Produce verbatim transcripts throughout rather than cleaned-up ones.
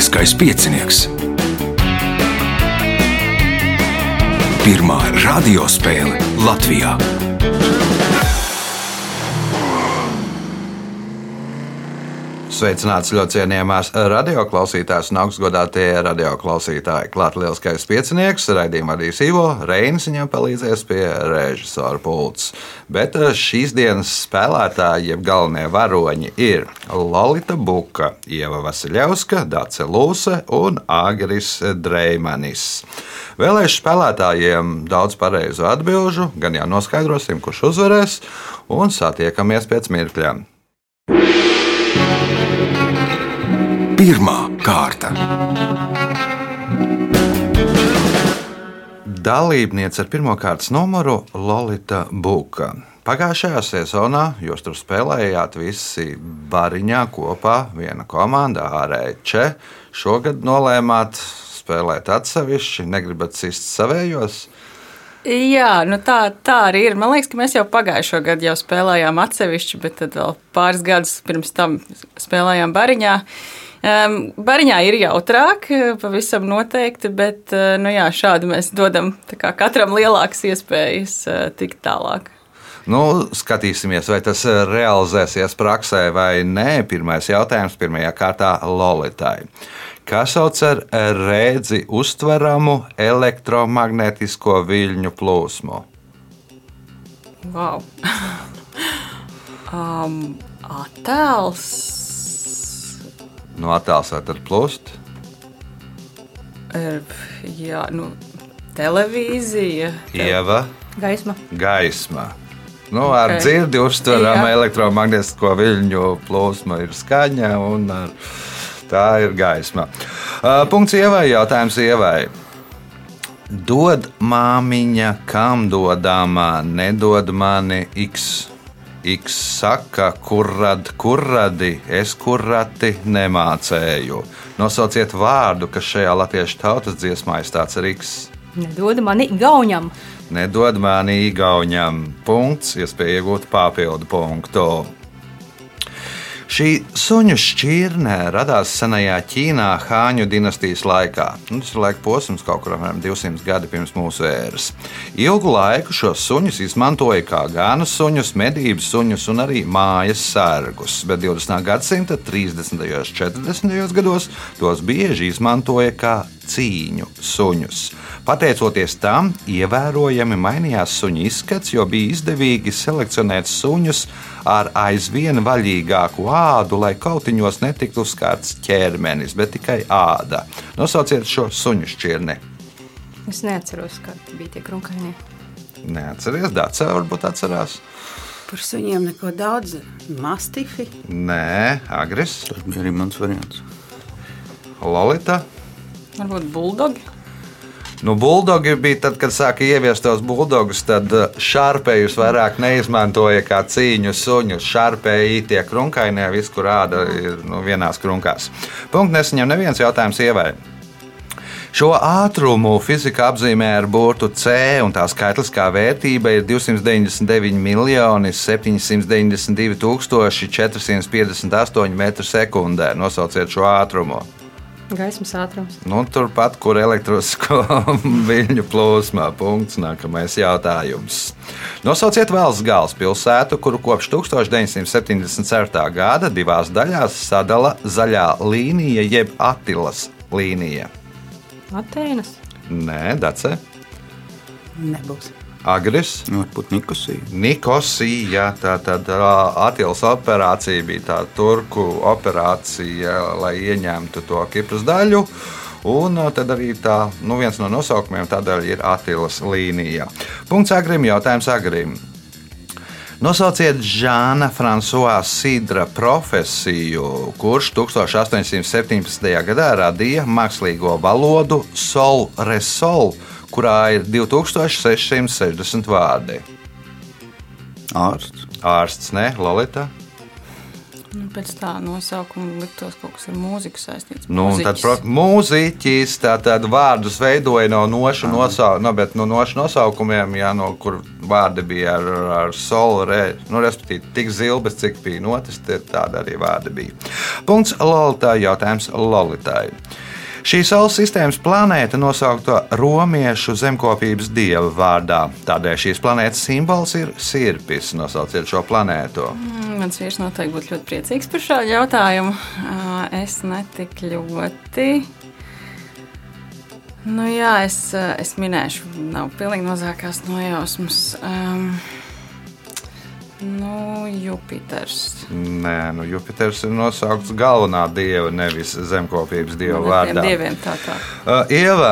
Lieliskais piecinieks. Pirmā radiospēle Latvijā. Sveicināts ļoti cienījamās radioklausītājas un augstgodātie radioklausītāji. Klāt Lieliskais piecinieks, raidījumā vadīs Ivo, Reinis viņam palīdzēs pie režisora pults. Bet šīs dienas spēlētāji, jeb galvenie varoņi ir Lolita Buka, Ieva Vasiļevska, Dace Lūse un Agris Dreimanis. Vēlēšu spēlētājiem daudz pareizu atbilžu, gan jau noskaidrosim, kurš uzvarēs, un satiekamies pēc mirkļiem. Pirmā kārta. Dalībniece ar pirmā kārtas numuru Lolita Buka. Pagājušajā sezonā jūs tur spēlējāt visi bariņā kopā, viena komanda ārēče. Šogad nolēmāt spēlēt atsevišķi, negribat sist savējos? Jā, nu tā, tā arī ir. Man liekas, ka mēs jau pagājušo gadu jau spēlējām atsevišķi, bet tad vēl pāris gadus pirms tam spēlējām bariņā. Um, bariņā ir jautrāk, pavisam noteikti, bet nu jā, šādi mēs dodam kā, katram lielākas iespējas uh, tikt tālāk. Nu, skatīsimies, vai tas realizēsies praksē vai nē. Pirmais jautājums pirmajā kārtā Lolitai. Kā sauc ar rēdzi uztveramu elektromagnētisko viļņu plūsmu? Wow. um, attēls. Nu, attēls vai tad plūst? Er, jā, nu, televīzija. Ieva. Gaisma. Gaisma. Nu, ar okay. dzirdi uztverama elektromagnētisko viļņu plūsma ir skaņa un ar... tā ir gaisma. Uh, punkts Ievai, jautājums Ievai. Dod māmiņa, kam dodama, nedod mani X. X saka, kurrad, kurradi, es kurrati nemācēju. Nosauciet vārdu, kas šajā latviešu tautas dziesmā izstāts ar X. Nedod mani Igauņam. Nedod mani Igauņam. Punkts, iespēja iegūt papildu punktu. Šī suņu šķirne radās senajā Ķīnā Hāņu dinastijas laikā. Tas ir laika posms kaut kur apmēram divsimt gadi pirms mūsu ēras. Ilgu laiku šos suņus izmantoja kā gānu suņus, medību suņus un arī mājas sargus, bet divdesmitā gadsimta trīsdesmitajos un četrdesmitajos gados tos bieži izmantoja kā cīņu suņus. Pateicoties tam, ievērojami mainījās suņu izskats, jo bija izdevīgi selekcionēt suņus ar aizvien vaļīgāku ādu, lai kautiņos netiktu uzskārts ķermenis, bet tikai āda. Nosauciet šo suņu šķirni. Es neatceros, kādi bija tie krunkainie. Neatceries, Dace varbūt atcerās. Par suņiem neko daudz. Mastifi? Nē, Agris. Tas bija arī mans variants. Lolita. Varbūt buldogi. Nu, buldogi bija tad, kad sāka ieviest tos buldogus, tad šarpējus vairāk neizmantoja kā cīņu suņus. Šarpēji tie krunkainie, viss, kur āda ir nu, vienās krunkās. Punkts nesaņem neviens, jautājums Ievai. Šo ātrumu fizika apzīmē ar burtu C, un tā skaitliskā vērtība ir divsimt deviņdesmit deviņi miljoni septiņsimt deviņdesmit divi tūkstoši četri simti piecdesmit astoņi metri sekundē. Nosauciet šo ātrumu. Gaismas ātrums. Nu, turpat, kur elektrisko viļņu plūsmā. Punkts, nākamais jautājums. Nosauciet valsts galvaspilsētu, kuru kopš tūkstoš deviņsimt septiņdesmit ceturtā gada divās daļās sadala zaļā līnija jeb Atilas līnija. Atēnas. Nē, Dace. Nebūs. Agris. Varbūt Nikosija. Nikosija, tā tad Atilas operācija bija tā turku operācija, lai ieņemtu to Kipras daļu. Un tad arī tā, nu viens no nosaukumiem tādēļ ir Atilas līnija. Punkts Agrim, jautājums Agrim. Nosauciet Žāna Fransuā Sidra profesiju, kurš tūkstoš astoņsimt septiņpadsmitajā gadā radīja mākslīgo valodu sol re sol, kurā ir divi tūkstoši sešsimt sešdesmit vārdi. Ārsts. Ārsts, ne, Lolita? Nu, pēc tā nosaukuma liktos kaut kas ar mūziku saistīts. Nu, un tad Mūziķis. pro- mūziķis tātad vārdus veidoja no nošu, nosau, no, bet no nošu nosaukumiem, jā, no kur vārdi bija ar, ar solu, re, nu, respektīvi tik zilbes, cik bija notis, tāda arī vārdi bija. Punkts Lolitai, jautājums Lolitai. Šī Saules sistēmas planēta nosaukta romiešu zemkopības dieva vārdā. Tādēļ šīs planētas simbols ir sirpis. Nosauciet šo planētu. Mm, Mans vīrs noteikti būtu ļoti priecīgs par šādu jautājumu. Ā, Es netik ļoti. Nu jā, es, es minēšu, nav pilnīgi mazākās nojausmas. Um, nu, Jupiters. Nē, nu, Jupiters ir nosaukts galvenā dieva, nevis zemkopības dieva Nu, tiem vārdā. dieviem tā tā. Uh, Ieva,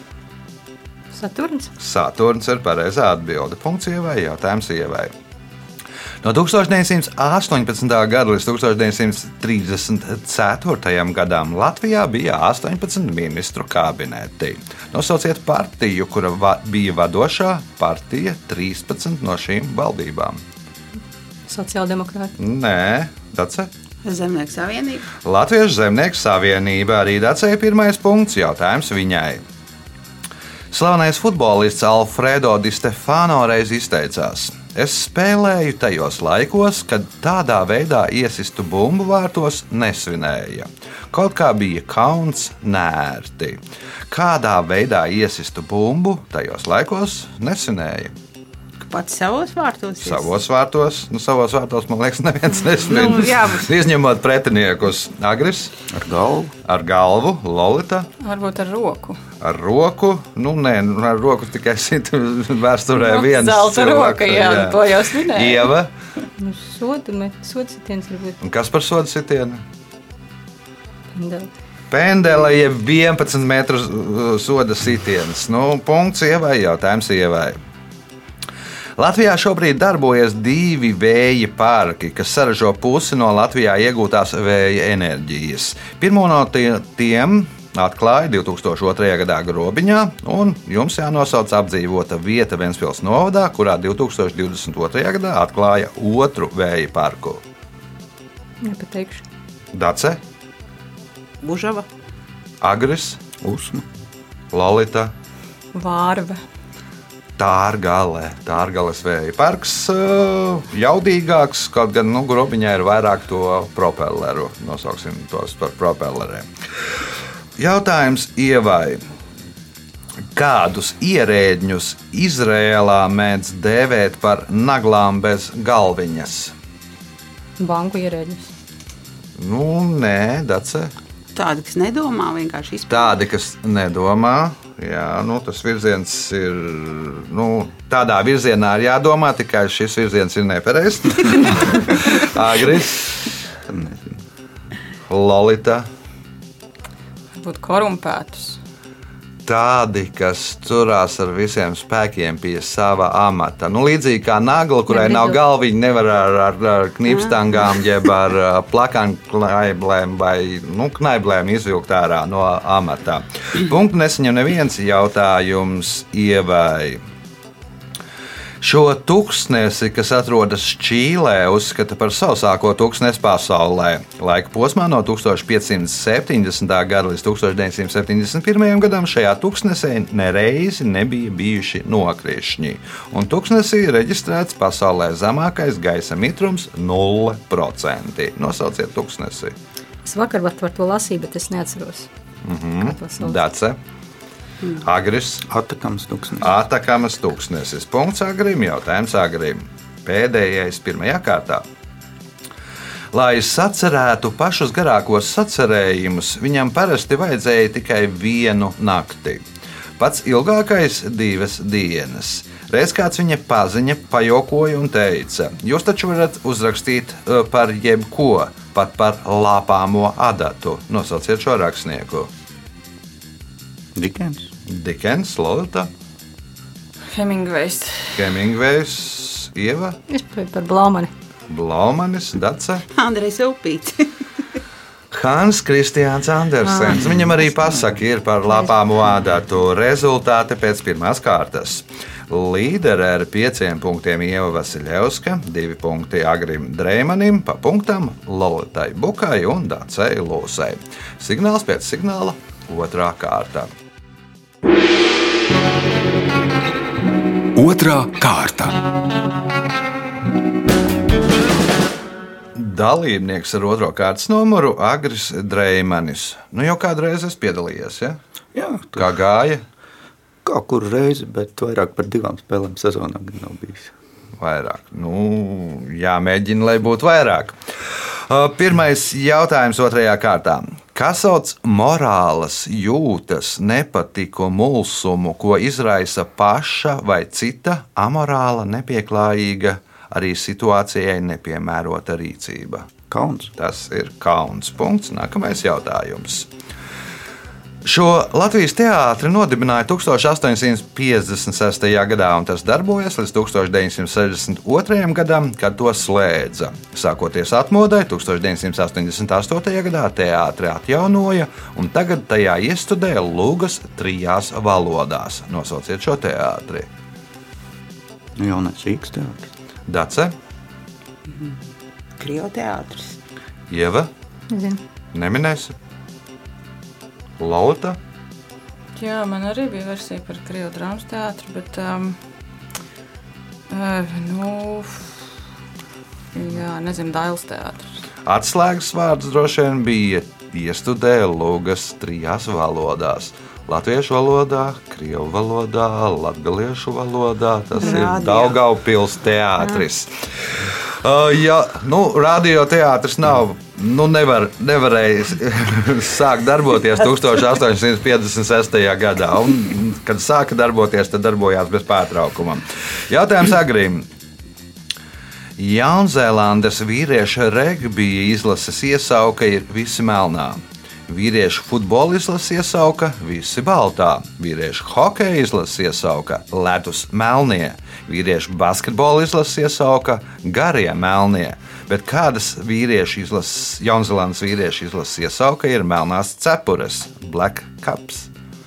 Saturns. Saturns ir pareizā atbilde. Punkts Ievai, jautājums Ievai. No tūkstoš deviņsimt astoņpadsmitā gada līdz tūkstoš deviņsimt trīsdesmit ceturtajam gadam Latvijā bija astoņpadsmit ministru kabineti. Nosauciet partiju, kura va bija vadošā partija trīspadsmit no šīm valdībām. Sociāldemokrāti. Nē, Dace. Zemnieku savienība. Latviešu zemnieku savienība arī Dacei pirmais punkts, jautājums viņai. Slavenais futbolists Alfredo Di Stefano reiz izteicās: Es spēlēju tajos laikos, kad tādā veidā iesistu bumbu vārtos nesvinēja. Kaut kā bija kauns, nērti. Kādā veidā iesistu bumbu tajos laikos nesvinēja? Pats savos vārtos. Savos vārtos, nu, savos vārtos, man liekas, neviens nesvin. Nu, jā, bet- Izņemot pretiniekus. Agris Ar galvu. ar galvu, Lolita Varbūt ar roku. ar roku. Nu, nē, nu, ar roku tikai sit vēsturē Nu, viens zelta cilvēks, roka, jā, to jau svinēja. Ieva, Nu, sodu, met, sodu sitiens varbūt. un kas par sodu sitienu? Pendeli. Pendela jeb vienpadsmit metru uh, soda sitiens. Nu, punkts Ievai, jautājums Ievai. Latvijā šobrīd darbojas divi vēja parki, kas saražo pusi no Latvijā iegūtās vēja enerģijas. Pirmo no tie- tiem atklāja divtūkstoš otrajā gadā Grobiņā, un jums jānosauc apdzīvota vieta Ventspils novadā, kurā divtūkstoš divdesmit otrajā gadā atklāja otru vēja parku. Nepateikšu. Dace, Bužava. Agris, Usma. Lolita. Vārve. Tārgale, Tārgales vēja parks, uh, jaudīgāks, kaut gan nu, Grobiņā ir vairāk to propelleru. Nosauksim tos par propelleriem. Jautājums Ievai. Kādus ierēdņus Izrēlā mēdz dēvēt par naglām bez galviņas? Banku ierēģis. Nu, nē, Dace. Tādi, kas nedomā, vienkārši izpildīt. Tādi, kas nedomā, jā, nu, tas virziens ir. Nu, tādā virzienā ir jādomā, tikai šis virziens ir nepareizs. Agris, Lolita. Varbūt korumpētus. Tādi, kas turās ar visiem spēkiem pie sava amata. Nu, līdzīgi kā nagla, kurai Nevar nav izvilkt. galviņa, nevar ar, ar, ar knipstangām, jeb ar uh, plakānu knaiblēm vai nu, knaiblēm izvilkt ārā no amata. Punktu nesaņem neviens, jautājums Ievai. Šo tūkstnesi, kas atrodas Čīlē, uzskata par sausāko tūkstnesi pasaulē. Laika posmā no tūkstoš piecsimt septiņdesmitā gada līdz tūkstoš deviņsimt septiņdesmit pirmajam gadam šajā tūkstnesī nereizi nebija bijuši nokrišņi. Un tūkstnesī reģistrēts pasaulē zemākais gaisa mitrums nulle procenti. Nosauciet tūkstnesi. Es vakar par to lasīju, bet es neatceros. Mhm. Kā to sauc? Dace, Agris. Atakams tūkstnesis. Atakamas tūkstnesis. Punkts Agrim, jautājums Agrim. Pēdējais pirmajā kārtā. Lai sacerētu pašus garākos sacerējumus, viņam parasti vajadzēja tikai vienu nakti. Pats ilgākais divas dienas. Reiz kāds viņa paziņa, pajokoja un teica: Jūs taču varat uzrakstīt eh, par jebko, pat par lāpāmo adatu. Nosauciet šo rakstnieku. Dikens. Dikens, Lolita, Hemingvejs. Hemingvejs, Ieva, Es biju par Blaumani. Blaumanis, Dace. Andrejs Upīts. Hans Kristiāns Andersens. Viņam arī pasaka ir par labām vādātu rezultāti pēc pirmās kārtas. Līdere ar pieciem punktiem Ieva Vasiļevska, divi punkti Agrim Dreimanim, pa punktam Lolitai Bukai un Dacei Lūsei. Signāls pēc signāla otrā kārta. Otrā kārta. Dalībnieks ar otro kārtas numuru Agris Dreimanis. Nu jau kādreiz es piedalījies, ja? Jā, Kā gāja? kā kur reizi, bet vairāk par divām spēlēm sezonā gan nav bijis. Vairāk. Nu, jāmēģina, lai būtu vairāk. Uh, Pirmais jautājums otrajā kārtā. Kas sauc morālas jūtas, nepatiku, mulsumu, ko izraisa paša vai cita amorāla, nepieklājīga, arī situācijai nepiemērota rīcība? Kauns. Tas ir kauns. Punkts. Nākamais jautājums. Šo Latvijas teātri nodibināja tukstovš astoņsimt piecdesmit sestajā gadā, un tas darbojas līdz tukstovš deviņsimt sešdesmit otrajam gadam, kad to slēdza. Sākoties atmodai, tukstovš deviņsimt astoņdesmit astotajā gadā teātri atjaunoja, un tagad tajā iestudē lūgas trijās valodās. Nosauciet šo teātri. Jaunais Rīgas teātris. Dace, Krievu teātris. Ieva, Nezinu. neminēsi? Lolita, Jā, man arī bija versija par Krievu drāmas teātru, bet, um, uh, nu, jā, nezinu, Dailes teātris. atslēgas vārds droši vien bija iestudē lūgas trijās valodās. Latviešu valodā, krievu valodā, latgaliešu valodā. Tas Radio. ir Daugavpils teātris. Uh, ja, nu, radioteātris nav, nu, nevar, nevarēja sākt darboties tukstovš astoņsimt piecdesmit sestajā gadā. Un, kad sāka darboties, tad darbojās bez pārtraukuma. Jautājums Agrim. Jaunzēlandes vīriešu regbija izlases iesauka ir visi melnā. Vīriešu futbola izlases iesauka visi baltā. Vīriešu hokeja izlases iesauka ledus melnie. Vīriešu basketbola izlases iesauka garie melnie. Bet kādas vīriešu izlases, Jaunzēlandes vīriešu izlases iesauka ir melnās cepures, black caps?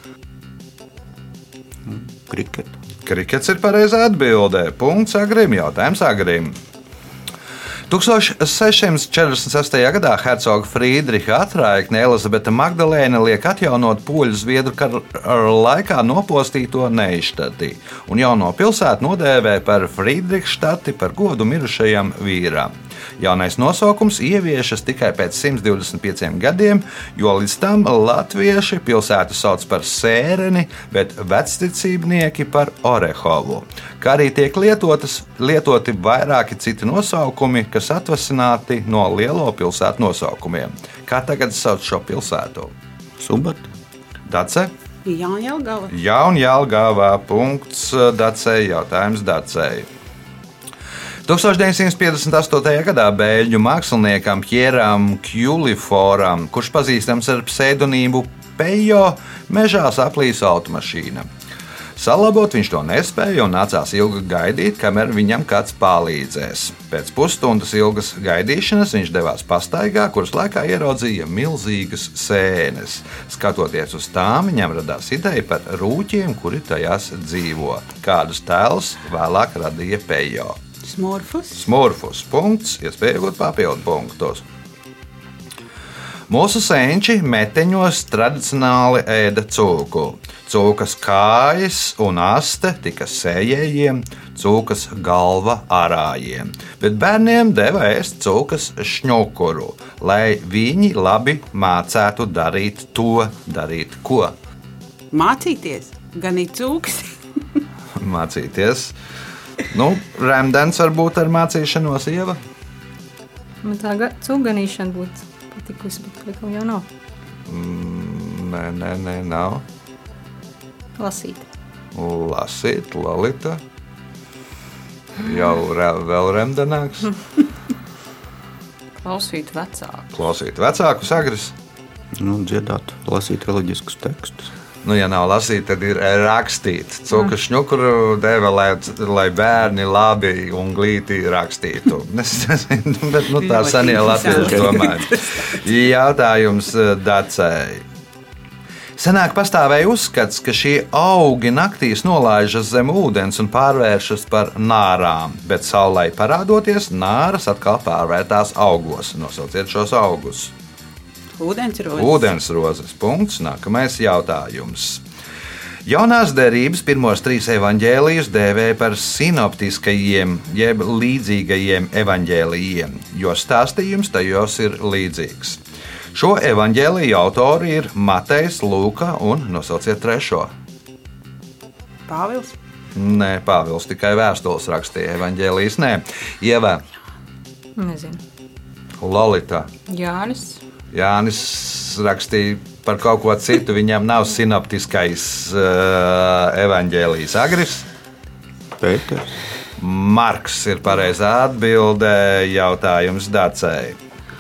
Kriket. Krikets ir pareizā atbildē. Punkts Agrim, jautājums Agrim. tukstovš sešsimt četrdesmit sestajā gadā hercoga Frīdriha atraikne Elizabete Magdalēna liek atjaunot poļu zviedru kara laikā nopostīto Neistati, un jauno pilsētu nodēvē par Frīdrihštati par godu mirušajam vīram. Jaunais nosaukums ieviešas tikai pēc simt divdesmit pieciem gadiem, jo līdz tam latvieši pilsētu sauc par Sēreni, bet vecticībnieki par Orehovu. Kā arī tiek lietotas, lietoti vairāki citi nosaukumi, kas atvasināti no lielo pilsētu nosaukumiem. Kā tagad sauc šo pilsētu? Subat. Dace? Jaunjelgava. Jaunjelgavā. Punkts Dacei. Jautājums Dacei. tukstovš deviņsimt piecdesmit astotajā gadā beļģu māksliniekam Pjeram Kjuliforam, kurš pazīstams ar pseidonīmu Pejo, mežā saplīsa automašīna. Salabot viņš to nespēja un nācās ilgi gaidīt, kamēr viņam kāds palīdzēs. Pēc pusstundas ilgas gaidīšanas viņš devās pastaigā, kuras laikā ieraudzīja milzīgas sēnes. Skatoties uz tām, viņam radās ideja par rūķiem, kuri tajās dzīvo. Kādus tēlus vēlāk radīja Pejo? Smurfus. Smurfus. Punkts. Iespēja iegūt papildu punktus. Mūsu senči meteņos tradicionāli ēda cūku. Cūkas kājas un aste tika sējējiem, cūkas galva arājiem. Bet bērniem deva ēst cūkas šņukuru, lai viņi labi mācētu darīt to, darīt ko. Mācīties. Gan ir cūks. Mācīties. Nu, Remdens varbūt ar mācīšanos, Ieva? Man tā ga- cūganīšana būtu patikusi, bet laikam jau nav. Mm, nē, nē, nē, nav. Lasīt. Lasīt, Lolita. Jau re, vēl remdenāks. Klausīt vecāku. Klausīt vecākus agris. Nu, dziedāt, lasīt reliģiskus tekstus. Nu, ja nav lasīt, tad ir rakstīt. Cūka šņukuru deva, lai, lai bērni labi un glīti rakstītu. Es nezinu, bet nu, tā senie latvieši domāja. Jautājums Dacei. Senāk pastāvēja uzskats, ka šie augi naktīs nolaižas zem ūdens un pārvēršas par nārām, bet saulei parādoties, nāras atkal pārvērtās augos. Nosauciet šos augus. Ūdensrozes. Ūdensrozes. Punkts. Nākamais jautājums. Jaunās derības pirmos trīs evaņģēlijus dēvēja par sinoptiskajiem, jeb līdzīgajiem evaņģēlijiem, jo stāstījums tajos ir līdzīgs. Šo evaņģēliju autori ir Matejs, Lūka un nosauciet trešo. Pāvils. Nē, Pāvils tikai vēstules rakstīja, evaņģēlijas nē. Ieva. Nezinu. Lolita. Jānis. Jānis rakstīja par kaut ko citu, viņam nav sinoptiskais uh, evaņģēlijs. Agris? Pēters. Marks ir pareizā atbilde. Jautājums Dacei.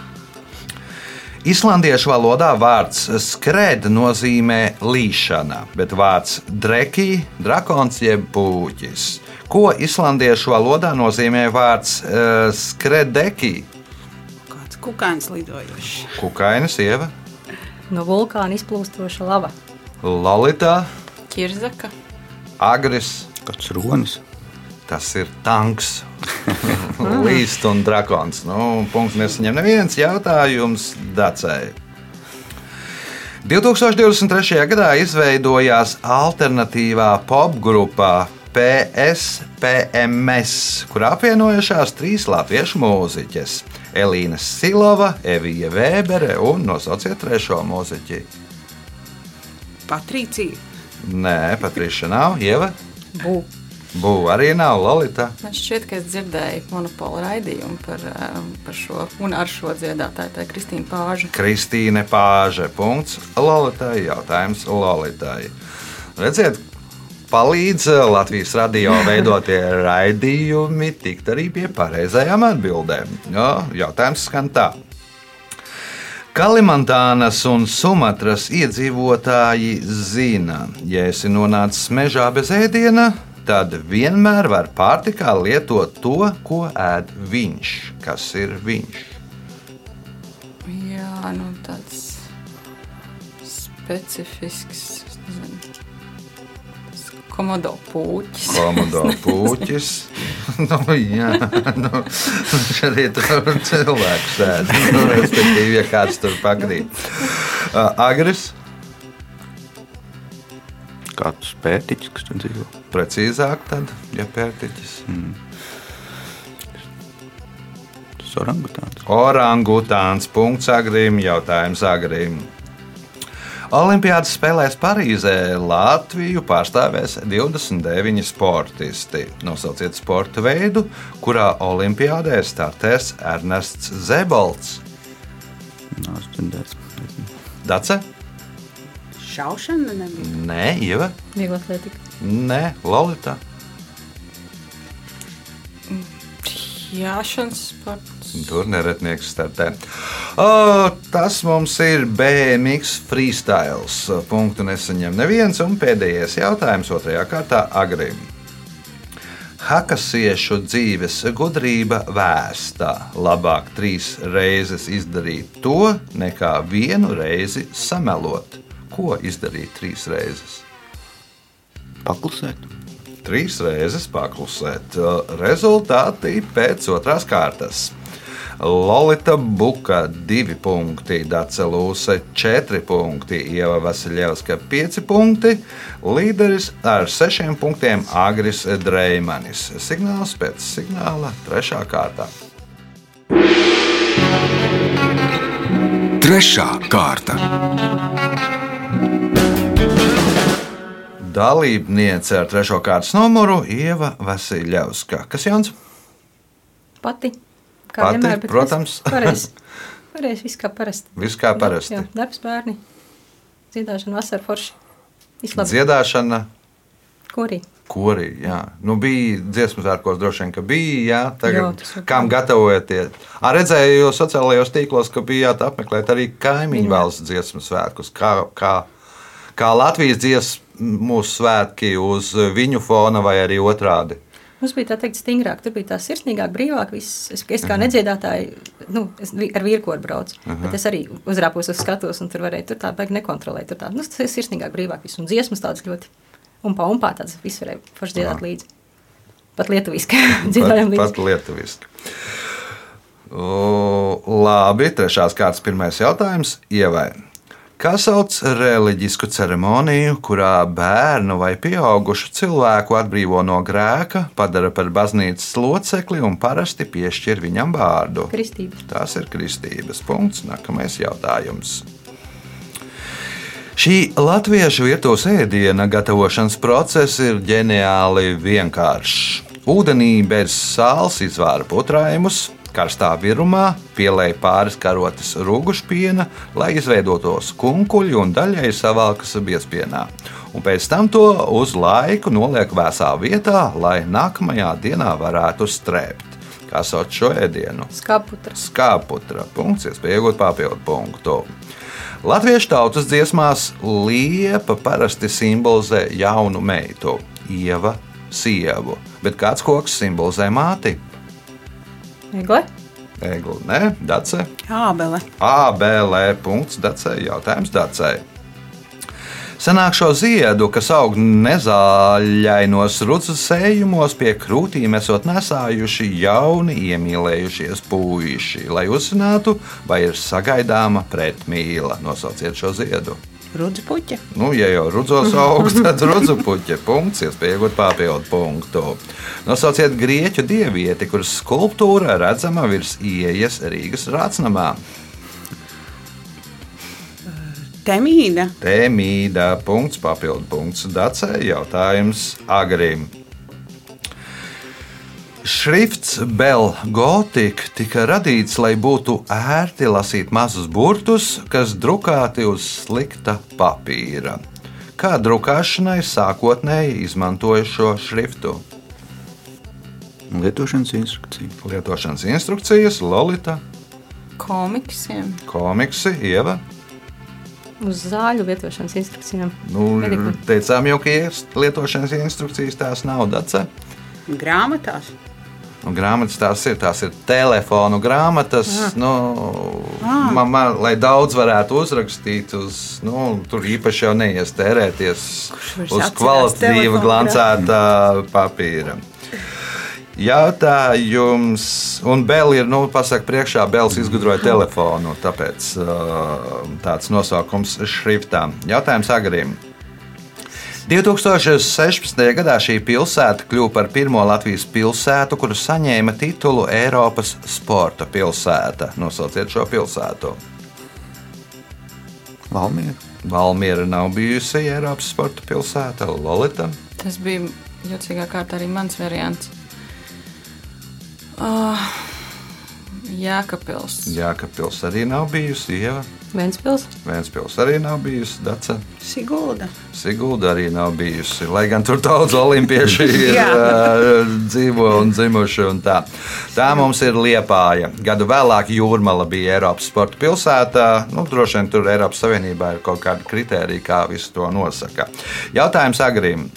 Islandiešu valodā vārds skred nozīmē līšana, bet vārds dreki – drakons jeb puķis. Ko islandiešu valodā nozīmē vārds uh, skredeki? Kukainis lidojošs. Kukainis, Ieva. No vulkāna izplūstoša lava. Lolita. Kirzaka. Agris. Kāds ronis. Tas ir tanks. Līst un drakons. Nu, punkts nesaņem neviens. Jautājums Dacei. divtūkstoš divdesmit trešajā gadā izveidojās alternatīvā popgrupā P S P M S, kur apvienojušās trīs latviešu mūziķes – Elīna Silova, Evija Vēbere un nosauciet trešo mūziķi. Patricija. Nē, Patriša nav. Ieva? Bū. Bū arī nav. Lolita? Man šķiet, ka es dzirdēju monopola raidījumu par, par šo un ar šo dziedātāju. Tā ir Kristīna Pāža. Kristīne Pāže. Punkts Lolitai. Jautājums Lolitai. Redziet, palīdz Latvijas radio veidotie raidījumi tikt arī pie pareizajām atbildēm. Jo, jautājums skan tā. Kalimantānas un Sumatras iedzīvotāji zina, ja esi nonācis mežā bez ēdiena, tad vienmēr var pārtikā lietot to, ko ēd viņš. Kas ir viņš? Jā, nu tāds specifisks, es nezinu. Komodo pūķis. Komodo pūķis. Nu, jā, nu, viņš arī tur cilvēku sēd. Nu, respektīvi, ja kāds tur pakrīt. Uh, Agris? Kāds pērtiķis, kas tur dzīvo? Precīzāk tad, ja pērtiķis. Mm. Tas orangutāns. Orangutāns. Punkts Agrim. Jautājums Agrim. Olimpiādas spēlēs Parīzē Latviju pārstāvēs divdesmit deviņi sportisti. Nosauciet sporta veidu, kurā olimpiādē startēs Ernests Zebolts. Nav dzirdēts. Dace? Šaušana nebija. Nē, Ieva? Viegla atletika. Nē, Lolita. Jāšanas sports. Tur neretnieks startē. O, tas mums ir B M X freestyles. Punktu nesaņem neviens. Un pēdējais jautājums otrajā kārtā Agrim. Hakasiešu dzīves gudrība vēstā. Labāk trīs reizes izdarīt to, nekā vienu reizi samelot. Ko izdarīt trīs reizes? Paklusēt. Trīs reizes paklusēt. Rezultāti pēc otrās kārtas. Lolita Buka divi punkti, Dace Lūse četri punkti, Ieva Vasiljevska pieci punkti, līderis ar sešiem punktiem Agris Dreimanis. Signāls pēc signāla trešā kārtā. Trešā kārta. Dalībniece ar trešo kārtas numuru Ieva Vasiljevska. Kas jauns? Pati. Kā Pati, vienmēr, bet protams. Pareizi. Pareizi, viss kā parasti. Viss kā parasti. Jā, darbs bērni. Dziedāšana vasara forši. Vislabāk. Dziedāšana. Korī. Korī, jā. Nu bija dziesmu svētkos droši vien, ka bija, jā. Tagad, Jā, tas ir kām gatavojaties? Ā, redzēju sociālajos tīklos, ka bijāt apmeklēt arī kaimiņu Jā. valsts dziesmu svētkus. Kā, kā, Kā Latvijas dziesmu svētki uz viņu fona vai arī otrādi? Mums bija tā teikt stingrāk, tur bija tā sirsnīgāk, brīvāk. Viss. Es, es kā nedziedātāji, nu, es ar vīrkoru braucu, uh -huh. bet es arī uzrāpos uz skatos un tur varēju, tur tā baigi nekontrolēt. Tur tā, nu, tas ir sirsnīgāk, brīvāk viss. Un dziesmas tādas ļoti umpā, umpā tādas, viss varēja forši dziedāt uh -huh. līdzi. Pat lietuviski dziedājām līdzi. Pat, pat lietuviski. O, labi, trešās kārtas pirmais jautājums Ievai. Kā sauc reliģisku ceremoniju, kurā bērnu vai pieaugušu cilvēku atbrīvo no grēka, padara par baznīcas locekli un parasti piešķir viņam vārdu? Kristība. Tās ir kristības punkts. Nākamais jautājums. Šī latviešu virtuves ēdiena gatavošanas process ir ģeniāli vienkāršs. Ūdenī bez sāls izvāra putrājumus. Karstā virumā pielēja pāris karotes rūgušpiena, lai izveidotos kunkuļi un daļai savalkas biezpienā. Un pēc tam to uz laiku noliek vēsā vietā, lai nākamajā dienā varētu strēpt. Kā sauc šo ēdienu? Skāputra. Skāputra. Punkts, iespēja iegūt papildu punktu. Latviešu tautas dziesmās liepa parasti simbolizē jaunu meitu, Ieva, sievu, bet kāds koks simbolizē māti? Egle? Egle, ne, Dace. Ābele. Ābele, punkts, Dace, jautājums Dacei. Senāk šo ziedu, kas aug nezāļainos rudzes sējumos, pie krūtīm esot nesājuši jauni iemīlējušies puiši, lai uzzinātu, vai ir sagaidāma pretmīla. Nosauciet šo ziedu. Rudzu puķe. Nu, ja jau rudzos augsts, tad rudzu puķe. Punkts, iespēja iegūt papildu punktu. Nosauciet grieķu dievieti, kuras skulptūra redzama virs ieejas Rīgas Rācnamā. Temīda. Temīda. Punkts, papildu punkts. Dacei jautājums Agrim. Šrifts Bell Gothic tika radīts, lai būtu ērti lasīt mazus burtus, kas drukāti uz slikta papīra. Kā drukāšanai sākotnēji izmantoja šo šriftu? Lietošanas instrukcija. Lietošanas instrukcijas, Lolita. Komiksiem. Komiksi, Ieva. Uz zāļu lietošanas instrukcijām. Nu, Medikli. teicām jau, ka lietošanas instrukcijas tās nav, Dace. Grāmatās. Nu, grāmatas tās ir, tās ir telefonu grāmatas, ah. nu, ah. Man, man, lai daudz varētu uzrakstīt, uz, nu, tur īpaši jau neiestērēties uz kvalitatīva glancēta papīra. Jautājums, un Bell ir, nu, pasaka priekšā, Bells izgudroja telefonu, tāpēc uh, tāds nosaukums šriftām. Jautājums Agrim. divi tūkstoši sešpadsmitajā gadā šī pilsēta kļuva par pirmo Latvijas pilsētu, kuru saņēma titulu Eiropas sporta pilsēta. Nosauciet šo pilsētu. Valmiera. Valmiera nav bijusi Eiropas sporta pilsēta. Lolita. Tas bija jocīgā kārtā arī mans variants. Uh, Jēkabpils. Jēkabpils arī nav bijusi. Ieva. Ventspils. Ventspils arī nav bijusi. Dace. Sigulda. Sigulda arī nav bijusi. Lai gan tur daudz olimpieši ir uh, dzīvo un dzimuši. Un tā. tā mums ir Liepāja. Gadu vēlāk Jūrmala bija Eiropas sporta pilsēta. Nu, droši vien tur Eiropas Savienībā ir kaut kādi kritēriji, kā visu to nosaka. Jautājums Agrim.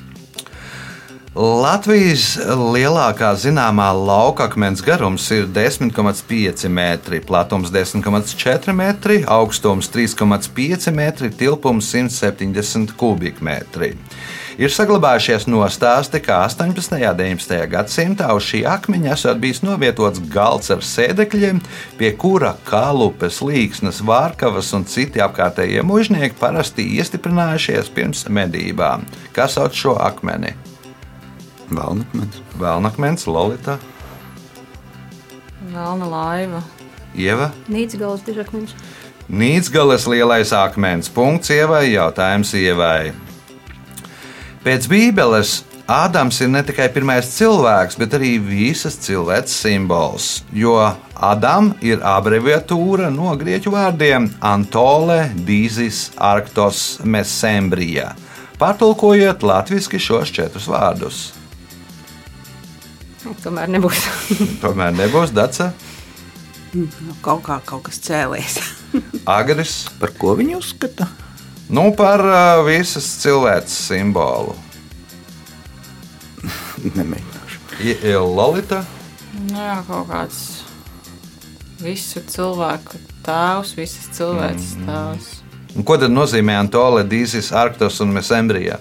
Latvijas lielākā zināmā laukakmens garums ir desmit komats pieci metri, platums desmit komats četri metri, augstums trīs komats pieci metri, tilpums simt septiņdesmit kubikmetri. Ir saglabājušies nostāsti, ka astoņpadsmitajā un deviņpadsmitajā gadsimtā uz šī akmeņa esot bijis novietots galds ar sēdekļiem, pie kura kalupes, līksnes, vārkavas un citi apkārtējie mužnieki parasti iestiprinājušies pirms medībām. Kā sauc šo akmeni? Vēlnakmens. Vēlnakmens, Lolita. Velna laiva. Ieva. Nīcgales dižakmeņš. Nīcgales lielais akmens. Punkts Ievai, jautājums Ievai. Pēc Bībeles Ādams ir ne tikai pirmais cilvēks, bet arī visas cilvēces simbols, jo Adam ir abreviatūra no grieķu vārdiem Antole, Dīzis, Arktos, Mesembrija. Pārtulkojiet latviski šos četrus vārdus. Tomēr nebūs. Tomēr nebūs, Dace. Nu, kaut kā kaut kas cēlies. Agris. Par ko viņi uzskata? Nu, par uh, visas cilvēces simbolu. Nemēģināšu. I- Lolita? Nu, jā, kaut kāds visu cilvēku tēvs, visas cilvēces mm. tēvs. Un ko tad nozīmē Antole, Dīzis, Arktos un Mesembrija?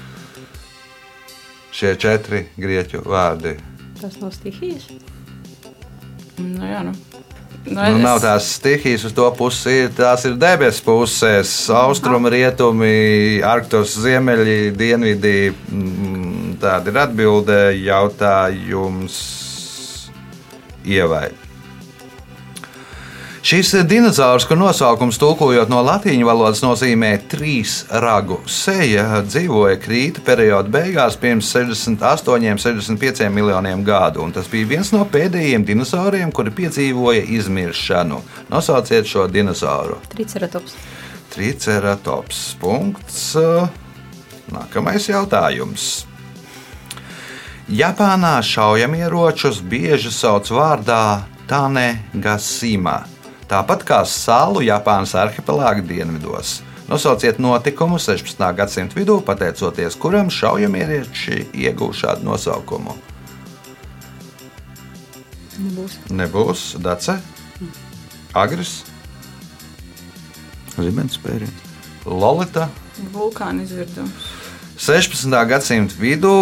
Šie četri grieķu vārdi. Tas nav stihijas. Nu, jā, nu. Nu, Nu, es- nav tās stihijas uz to pusi, ir, tās ir debesu pusēs. Austrumi, rietumi, Arktos, ziemeļi, dienvidi. Mm, Tāda ir atbilde. Jautājums Ievai. Šis dinozaurs, kur nosaukums tulkojot no latīņu valodas nozīmē trīs ragu seja, dzīvoja krīta perioda beigās pirms sešdesmit astoņiem, sešdesmit pieciem miljoniem gadu. Un tas bija viens no pēdējiem dinozauriem, kuri piedzīvoja izmiršanu. Nosauciet šo dinozauru. Triceratops. Triceratops. Punkts. Nākamais jautājums. Japānā šaujamieročus bieži sauc vārdā Tanegasima. Tāpat kā salu Japānas arhipelāga dienvidos. Nosauciet notikumu sešpadsmitā gadsimta vidū, pateicoties kuram šaujamieroči ieguva šādu nosaukumu. Nebūs. Nebūs. Dace? Agris? Zibens spēriens. Lolita? Vulkāna izvirdums. sešpadsmitā gadsimta vidū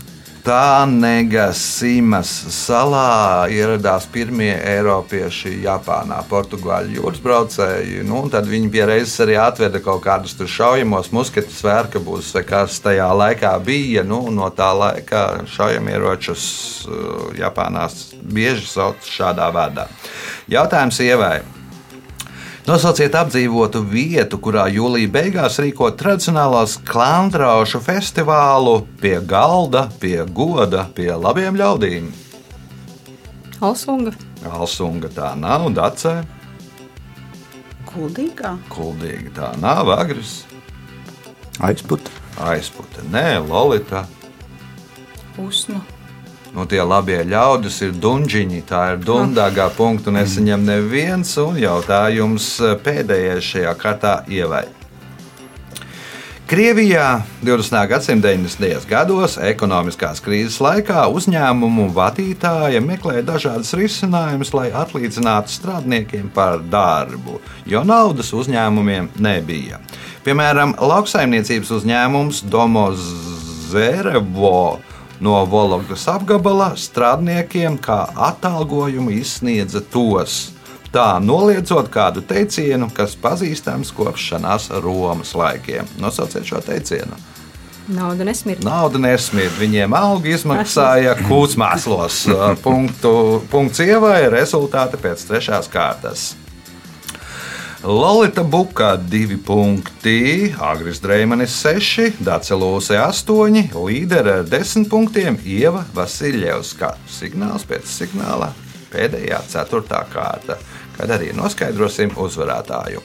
Tanegasimas salā ieradās pirmie eiropieši Japānā, portugāļu jūras braucēji. Nu, tad viņi pie reizes arī atveda kaut kādus šaujamos musketus, vērkabūs, vai kas tajā laikā bija. Nu, no tā laika šaujamieročus Japānā bieži sauc šādā vārdā. Jautājums Ievai. Nosauciet apdzīvotu vietu, kurā jūlija beigās rīko tradicionālās klandraušu festivālu pie galda, pie goda, pie labiem ļaudīm. Alsunga. Alsunga tā nav, Dacē. Kuldīgā. Kuldīga tā nav, Agris. Aizputa. Aizputa, nē, Lolita. Usnu. Nu, tie labie ļaudis ir dunģiņi, tā ir dundāgā punktu nesaņem neviens, un jautājums pēdējais šajā kārtā Ievai. Krievijā divdesmitā gadsimta deviņdesmitajos gados ekonomiskās krīzes laikā uzņēmumu vadītāji meklēja dažādas risinājumus, lai atlīdzinātu strādniekiem par darbu, jo naudas uzņēmumiem nebija. Piemēram, lauksaimniecības uzņēmums Domozerevo no Vologdas apgabala strādniekiem kā atalgojumu izsniedza tos, tā noliedzot kādu teicienu, kas pazīstams kopš senās Romas laikiem. Nosauciet šo teicienu. Nauda nesmird. Nauda nesmird, viņiem algu izmaksāja kūtsmēslos. Punktu, punkts Ievai, rezultāti pēc trešās kārtas. Lolita Buka divi punkti, Agris Dreimanis seši, Dace Lūse astoņi, līderi ar desmit punktiem Ieva Vasiļevska. Signāls pēc signāla pēdējā ceturtā kārta, kad arī noskaidrosim uzvarētāju.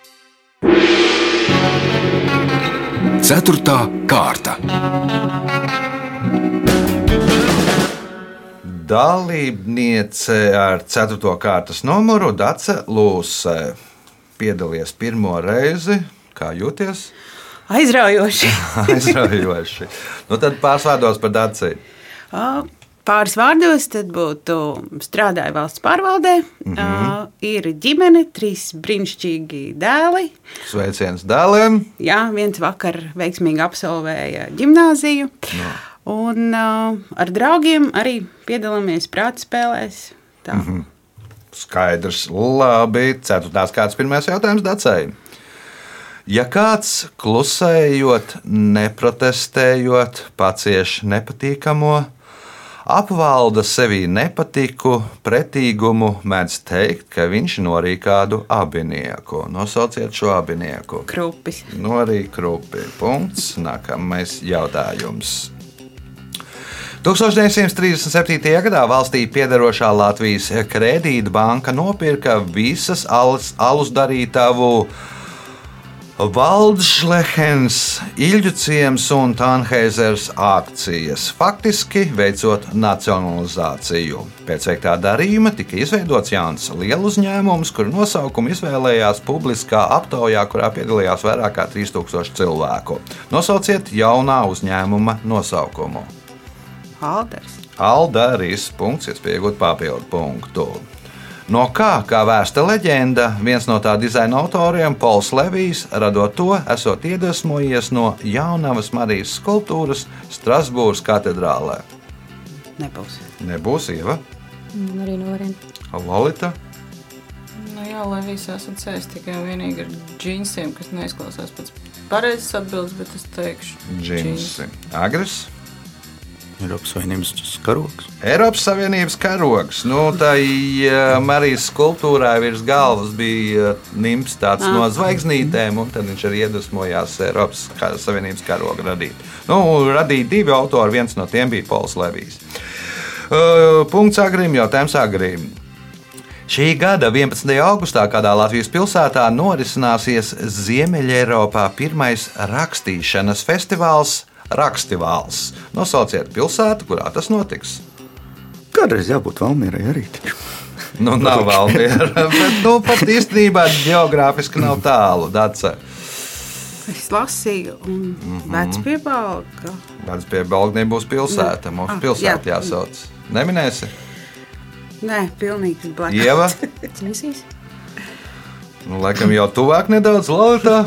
Ceturtā kārta. Dalībniece ar ceturto kārtas numuru Dace Lūse. Piedalies pirmo reizi. Kā jūties? Aizraujoši. Aizraujoši. Nu tad pārsvārdos par Daci. Pāris vārdos tad būtu strādāja valsts pārvaldē, mm -hmm. ir ģimene, trīs brīnišķīgi dēli. Sveiciens dēliem. Jā, viens vakar veiksmīgi absolvēja ģimnāziju. No. Un uh, ar draugiem arī piedalāmies prāta spēlēs. Tā. Mm -hmm. Skaidrs, labi. Ceturtās kārtas pirmais jautājums Dacei. Ja kāds klusējot, neprotestējot, pacieš nepatīkamo, apvalda sevī nepatiku, pretīgumu, mēdz teikt, ka viņš norīja kādu abinieku. Nosauciet šo abinieku. Krupis. Norīja krupi. Punkts. Nākamais jautājums. tūkstoš deviņsimt trīsdesmit septītajā gadā valstī piederošā Latvijas Kredītbanka nopirka visas alus, alus darītavu Valdšlehens, Ilģu ciems un Tanheizers akcijas, faktiski veicot nacionalizāciju. Pēc veiktā darījuma tika izveidots jauns lielu uzņēmums, kuru nosaukumu izvēlējās publiskā aptaujā, kurā piedalījās vairāk kā trīs tūkstoši cilvēku. Nosauciet jaunā uzņēmuma nosaukumu. Alders. Aldaris. Punkts, iespēja iegūt papildu punktu. No kā, kā vēsta leģenda, viens no tā dizaina autoriem, Pols Levijs, radot to, esot iedvesmojies no Jaunavas Marijas skulptūras Strasbūras katedrālē. Nebūs. Nebūs, Ieva. Man arī no varianta. Lolita. Nu jā, Levijs asociēs tikai un vienīgi ar džinsiem, kas neizklausās pēc pareizes atbildes, bet es teikšu Džinsi. Agris. Eiropas Savienības karogs. Eiropas Savienības karogs. Nu, tai uh, Marijas skulptūrā virs galvas bija nimps tāds ah. no zvaigznītēm, un tad viņš arī iedvesmojās Eiropas Savienības karogu radīt. Nu, radīja divi autori, viens no tiem bija Pols Levijs. Uh, punkts Agrim, jautājums Agrim. Šī gada vienpadsmitajā augustā kādā Latvijas pilsētā norisināsies Ziemeļeiropā pirmais rakstīšanas festivāls Rakstivāls. Nosauciet pilsētu, kurā tas notiks. Kādreiz jābūt Valmierai arī. Nu, nav Valmiera, bet nu, pat īstenībā geogrāfiski nav tālu. Dace. Es lasīju, un mm-hmm. Vecpiebalga. Vecpiebalga nebūs pilsēta. Mums ah, pilsēta jā. jāsauc. Neminēsi? Nē, pilnīgi blakā. Ieva? Cīsīs. Nu, laikam jau tuvāk nedaudz Lolita.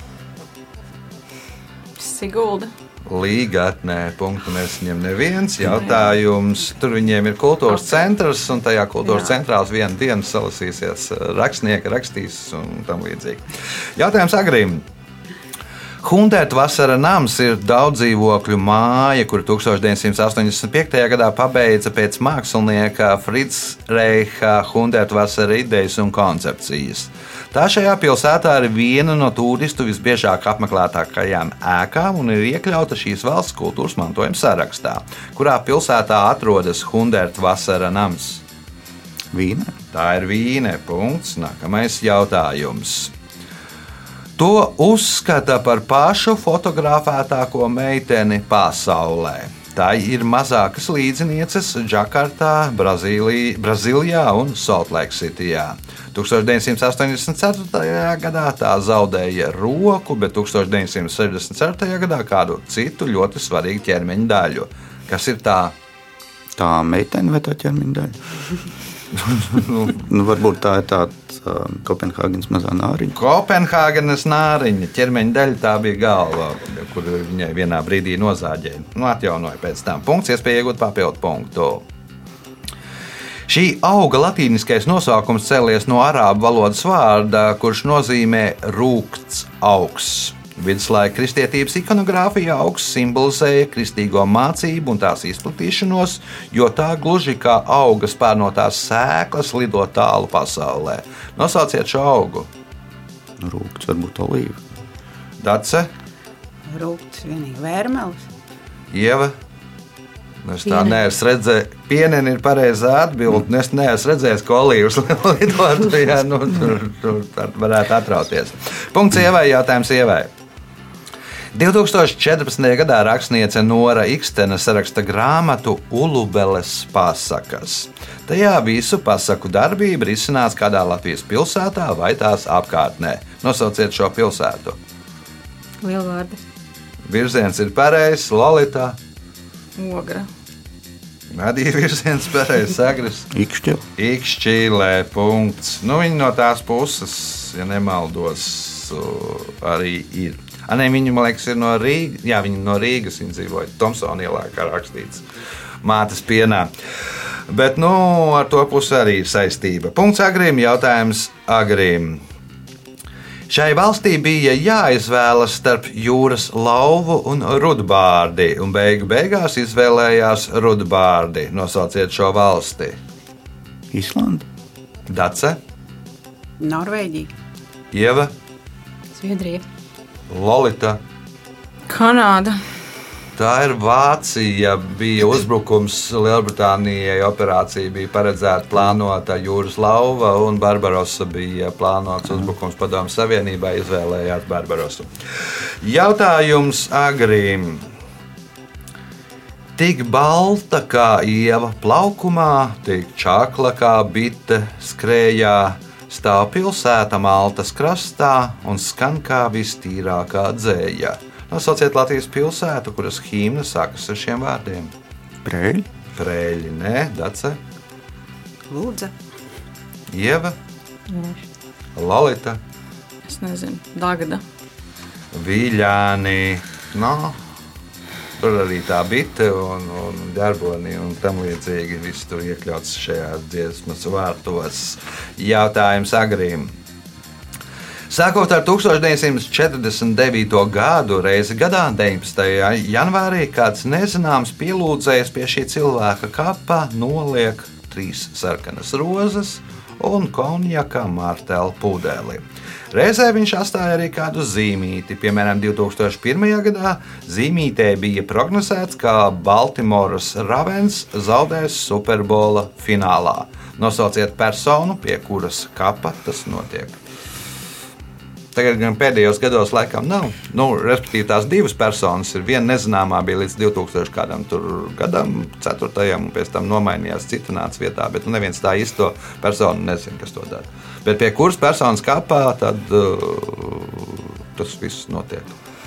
Sigulda. Līgatnē, punktu nesaņem neviens. Jautājums, tur viņiem ir kultūras centrs, un tajā kultūras centrās vienu dienu salasīsies rakstnieki, rakstīs un tam līdzīgi. Jautājums Agrim. Hundētvasara nams ir daudzdzīvokļu māja, kuru tūkstoš deviņsimt astoņdesmit piektajā gadā pabeidza pēc mākslinieka Friedricha Hundētvasara idejas un koncepcijas. Tā šajā pilsētā ir viena no turistu visbiežāk apmeklētākajām ēkām un ir iekļauta šīs valsts kultūras mantojuma sarakstā, kurā pilsētā atrodas Hundētvasara nams. Vīne. Tā ir Vīne. Punkts. Nākamais jautājums. To uzskata par pašu fotografētāko meiteni pasaulē. Tā ir mazākas līdzinieces Džakartā, Brazīlī, Brazīlijā un Soltlēkcitijā. tūkstoš deviņsimt astoņdesmit ceturtajā gadā tā zaudēja roku, bet tūkstoš deviņsimt sešdesmit ceturtajā gadā kādu citu ļoti svarīgu ķermeņa daļu. Kas ir tā? Tā meitene vai tā ķermeņa daļa? nu, varbūt tā ir tāda uh, Kopenhāgenes mazā nāriņa. Kopenhāgenes nāriņa. Ķermeņa daļa tā bija galva, kur viņai vienā brīdī nozāģēja. Nu, atjaunoja pēc tam. Punkts, iespēja iegūt papildu punktu. Šī auga latīniskais nosaukums cēlies no arābu valodas vārda, kurš nozīmē rūkts augs. Viduslaika kristietības ikonogrāfijā augs simbolizēja kristīgo mācību un tās izplatīšanos, jo tā gluži kā auga spārnotās sēklas lido tālu pasaulē. Nosauciet šo augu. Rūkts, varbūt olīva. Dace? Rūkts vienīgi vērmelis. Ieva? Es tā neesmu redzējis. Pieneni ir pareizā atbilde. Es neesmu redzējis, ka olīvas lidot. Jā, nu, tur, tur varētu atrauties. Punkts Ievai, jautājums Ievai. divtūkstoš četrpadsmitajā gadā rakstniece Nora Ikstena saraksta grāmatu Ulubeles pasakas. Tajā visu pasaku darbību risināts kādā Latvijas pilsētā vai tās apkārtnē. Nosauciet šo pilsētu. Lielvārdi. Virziens ir pareizs, Lolita. Ogra. Arī virziens pareizs, Agris. Ikšķile. Ikšķīlē, punkts. Nu, viņi no tās puses, ja nemaldos, arī ir. Anē, viņi, man liekas, ir no Rīgas. Jā, viņi no Rīgas, viņi dzīvoja Tomsona ielā, kā rakstīts mātes pienā. Bet, nu, ar to pusi arī ir saistība. Punkts Agrim, jautājums Agrim. Šai valstī bija jāizvēlas starp jūras lauvu un rudbārdi, un beigu beigās izvēlējās rudbārdi. Nosauciet šo valsti. Islanda. Dace. Norvēģija. Ieva. Zviedrija. Lolita. Kanāda. Tā ir Vācija. Bija uzbrukums Lielbritānijai, operācija bija paredzēta, plānota Jūras lauva, un Barbarossa bija plānots uzbrukums Padomju Savienībai, izvēlējās Barbarosu. Jautājums Agrim. Tik balta kā ieva plaukumā, tik čakla kā bite skrējā, stāv pilsēta Maltas krastā un skan kā vistīrākā dzēja. Nosauciet Latvijas pilsētu, kuras himna sākas ar šiem vārdiem. Preļi. Preļi, nē, Dace. Lūdza. Ieva. Lolita. Es nezinu, Dagda. Viļāni. No, tur arī tā bite un, un ģerboni un tam līdzīgi. Viss tur iekļauts šajās dziesmas vārtos. Jautājums Agrim. Sākot ar tūkstoš deviņsimt četrdesmit devīto gadu, reizi gadā, deviņpadsmitajā janvārī, kāds nezināms pielūdzējs pie šī cilvēka kapa noliek trīs sarkanas rozes un konjaka martela pudeli. Reizē viņš atstāja arī kādu zīmīti. Piemēram, divi tūkstoši pirmajā gadā zīmītē bija prognozēts, ka Baltimoras Ravens zaudēs Superbola finālā. Nosauciet personu, pie kuras kapa tas notiek. Tagad gan pēdējos gados laikam nav. Nu, respektīvi tās divas personas ir. Viena nezināmā bija līdz divi tūkstoši kādam tur gadam, ceturtajam, un pēc tam nomainījās, cita nāca vietā, bet neviens tā īsti to personu nezina, kas to dara. Bet pie kuras personas kapā, tad uh, tas viss notiek.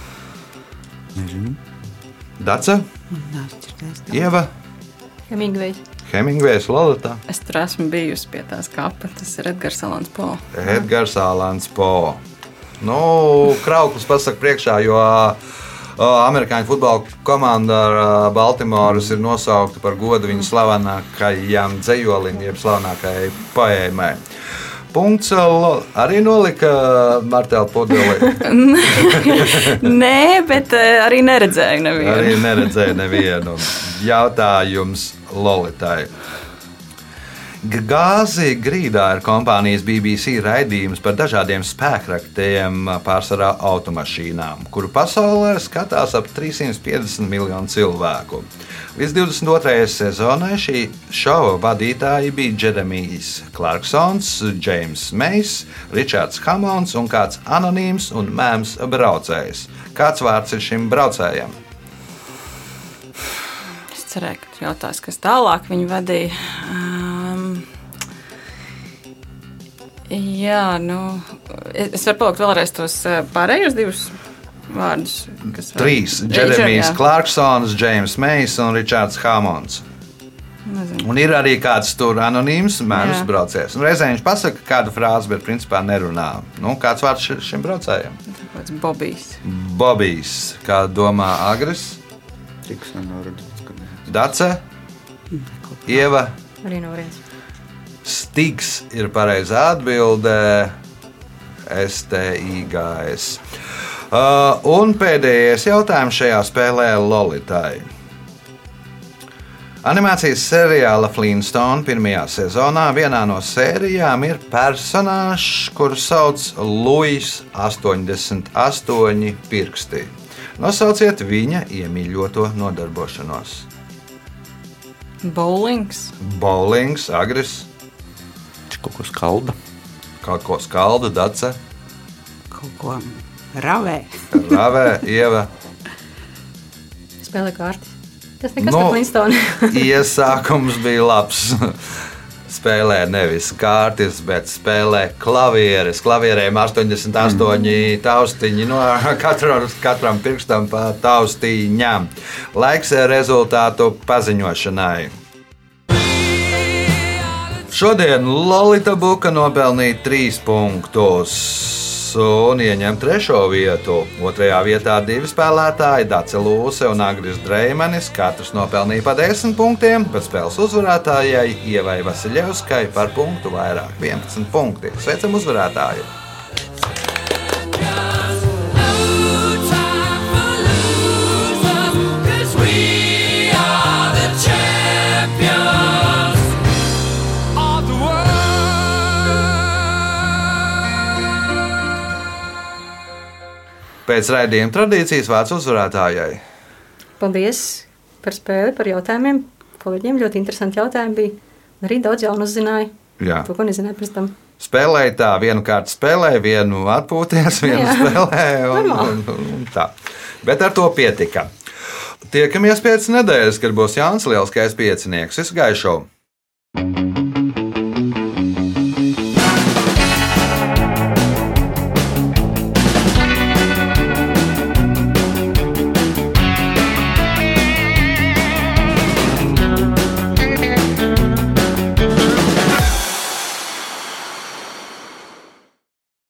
Nezinu. Dace? Ieva? Hemingvejs. Hemingvejs, Lolita? Es tur esmu bijusi pie tās kapa. Tas ir Edgars Alans Po. Edgars Alans Po. Nu, Krauklis pasaka priekšā, jo amerikāņu futbola komanda Baltimoras ir nosaukta par godu viņu slavenākajam dzejolim, jeb slavenākajai poēmai. Punkts arī nolika martela pudeli. Nē, bet arī neredzēju nevienu. Arī neredzēju nevienu. Jautājums Lolitai. Gāzi grīdā ir kompānijas B B C raidījums par dažādiem spēkraktiem, pārsvarā automašīnām, kuru pasaulē skatās ap trīssimt piecdesmit miljonu cilvēku. Līdz divdesmit otrajai sezonai šī šova vadītāji bija Džeremijs Clarksons, Džeims Mejs, Ričards Hamons un kāds anonīms un mēms braucējs. Kāds vārds ir šim braucējam? Es cerēju, ka tu jautās, kas tālāk viņu vadīja. Um, jā, nu, es varu palikt vēlreiz tos pārējos divus vārdus. Kas Trīs. Džeremijs Clarksons, Džeims Mejs un Ričards Hamons. Nezinu. Un ir arī kāds tur anonīms mēms braucējs. Un reizē viņš pasaka kādu frāzi, bet principā nerunā. Nu, kāds vārds šim braucējam? Kāds Bobijs. Bobijs. Kā domā Agris? Tiks nenorādīts. Dace? Ieva? Arī no viens. Stigs ir pareizā atbilde. S T I G S. Uh, un pēdējais jautājums šajā spēlē Lolitai. Animācijas seriāla Flintstone pirmajā sezonā vienā no sērijām ir personāžs, kuru sauc Luis astoņdesmit astoņi pirksti. Nosauciet viņa iemīļoto nodarbošanos. Bowlings. Bowlings, Agris. Kaut ko skalda. Kaut ko skalda, Dace. Kaut ko ravē. Ravē, Ieva. Spēlē kārtas. Tas nekas Nu, par Flintstone. Iesākums bija labs. Spēlē nevis kārtas, bet spēlē klavieres. Klavierēm astoņdesmit astoņi taustiņi, no katram, katram pirkstam pa taustiņām. Laiks rezultātu paziņošanai. Šodien Lolita Buka nopelnīja trīs punktus un ieņem trešo vietu. Otrajā vietā divi spēlētāji, Dace Lūse un Agris Dreimanis. Katrs nopelnīja pa desmit punktiem, bet spēles uzvarētājai Ievai Vasiļevskai par punktu vairāk, vienpadsmit punkti. Sveicam uzvarētāju! Pēc raidījuma tradīcijas vārds uzvarētājai. Paldies par spēli, par jautājumiem. Kolēģiem ļoti interesanti jautājumi bija. Arī daudz jaunu uzzināju. Jā. To, ko nezināju pirms tam. Spēlēja tā, vienu kārtu spēlē, vienu atpūties, vienu Jā. spēlē un, un, un, un tā. Bet ar to pietika. Tiekamies pēc nedēļas, kad būs Jānis Lielskais piecinieks. Visu gaišu!